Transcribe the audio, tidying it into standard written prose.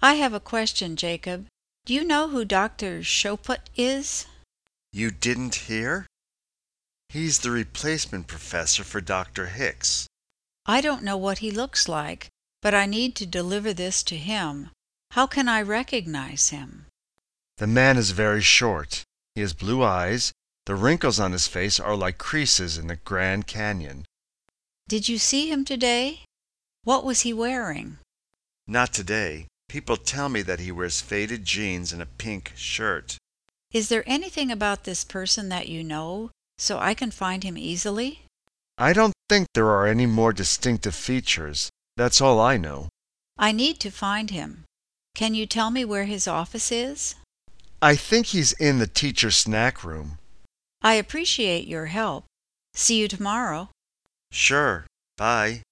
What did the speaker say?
I have a question, Jacob. Do you know who Dr. Choput is? You didn't hear? He's the replacement professor for Dr. Hicks. I don't know what he looks like, but I need to deliver this to him. How can I recognize him? The man is very short. He has blue eyes. The wrinkles on his face are like creases in the Grand Canyon. Did you see him today? What was he wearing? Not today. People tell me that he wears faded jeans and a pink shirt. Is there anything about this person that you know, so I can find him easily? I don't think there are any more distinctive features. That's all I know. I need to find him. Can you tell me where his office is? I think he's in the teacher snack room. I appreciate your help. See you tomorrow. Sure. Bye.